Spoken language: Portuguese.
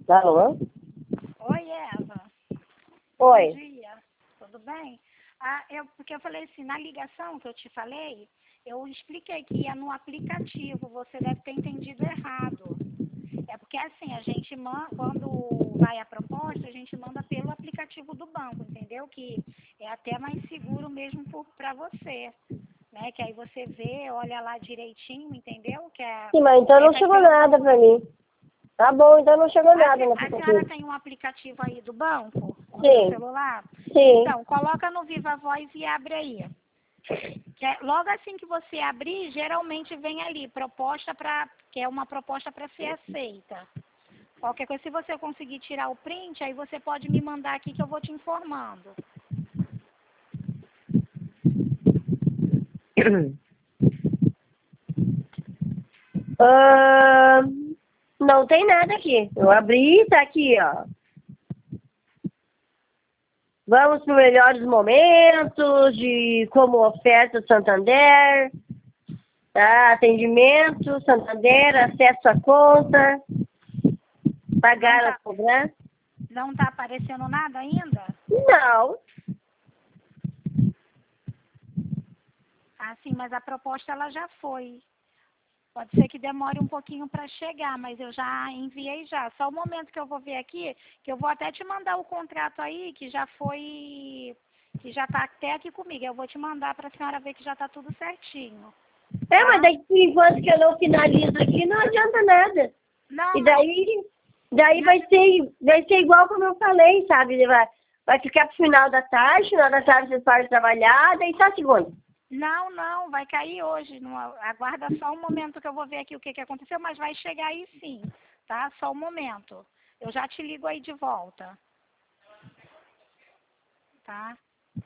Alô? Oi, Eva. Oi. Bom dia. Tudo bem? Porque eu falei assim, na ligação que eu te falei, eu expliquei que ia no aplicativo. Você deve ter entendido errado. É porque assim, a gente quando vai a proposta, a gente manda pelo aplicativo do banco, entendeu? Que é até mais seguro mesmo para você, né? Que aí você vê, olha lá direitinho, entendeu? Sim, mas então não vai chegou ser nada pra mim. Tá bom, então não chegou nada no A senhora aplicativo. tem um aplicativo aí do banco no seu Sim, celular? sim. Então, coloca no Viva Voz e abre aí. Logo assim que você abrir, geralmente vem ali, que é uma proposta para ser aceita. Qualquer coisa, se você conseguir tirar o print, aí você pode me mandar aqui que eu vou te informando. Ah, não tem nada aqui. Eu abri, tá aqui, ó. Vamos para melhores momentos de como oferta Santander, tá? Atendimento, Santander, acesso à conta, pagar a cobrança. Não tá aparecendo nada ainda? Não. Ah, sim, mas a proposta ela já foi. Pode ser que demore um pouquinho para chegar, mas eu já enviei já. Só o momento que eu vou ver aqui, que eu vou até te mandar o contrato aí, que já está até aqui comigo. Eu vou te mandar para a senhora ver que já está tudo certinho. É, Tá? mas daqui, enquanto que eu não finalizo aqui, não adianta nada. Não, E mas daí vai ser igual como eu falei, sabe? Vai ficar pro final da tarde vocês param de trabalhar, daí só segunda. não, vai cair hoje. Não, aguarda só um momento que eu vou ver aqui o que aconteceu, mas vai chegar aí sim, tá? Só um momento. Eu já te ligo aí de volta. Tá?